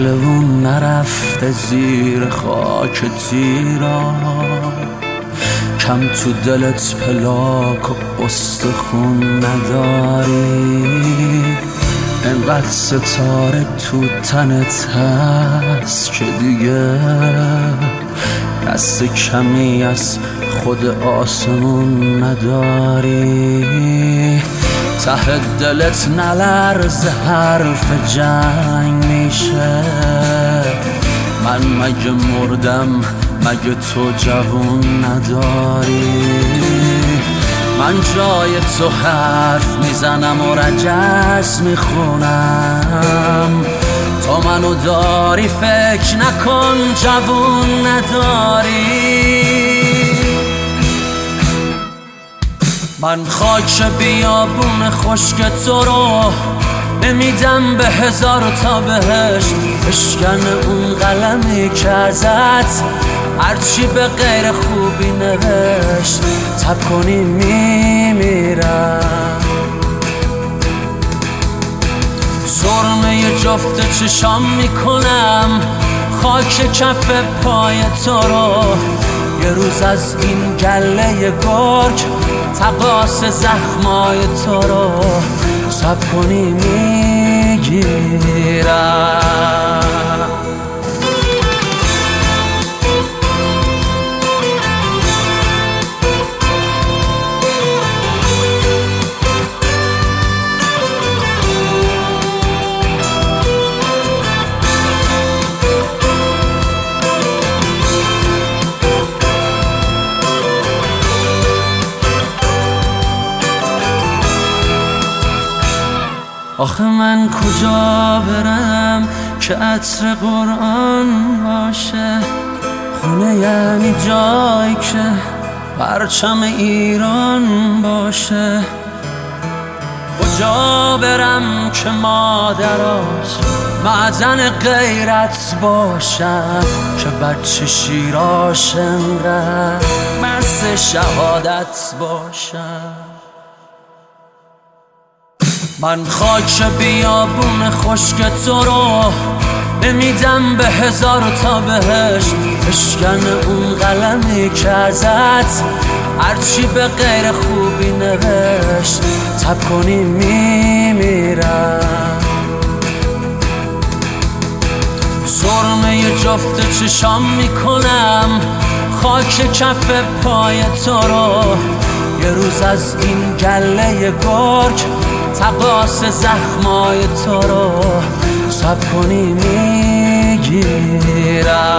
پهلوون نرفته زیر خاک تیران، کم تو دلت پلاک و استخون نداری، انقدر ستاره تو تنت هست که دیگه دست کمی از خود آسمون نداری. ته دلت نلرز حرف جنگ میشه، من مگه مردم مگه تو جوون نداری؟ من جای تو حرف میزنم و رجس میخونم، تو منو داری فکر نکن جوون نداری. من خاک بیابون خشک تو رو نمیدم به هزار تا بهشت، بشکن اون قلمی که ازت هرچی به غیر خوبی نوشت، تب کنی میمیرم. سرمه جفت چشام میکنم خاک کف پای تو رو، یه روز از این گله گرگ تقاس زخمای تو رو سب کنی میگیرم. آخه من کجا برم که عطر قرآن باشه، خونه یعنی جایی که پرچم ایران باشه. کجا برم که مادراش معدن غیرت باشم، که بچه شیراش انقدر مرس شهادت باشم. من خاک بیابون خشک تو رو نمیدم به هزار تا بهشت، بشکن اون قلمی که ازت هرچی به غیر خوبی نوشت، تب کنی میمیرم. سرمه جفت چشام میکنم خاک کف پای تو رو، یه روز از این گله گرگ تقاس زخمای تو رو سب کنی میگیرم.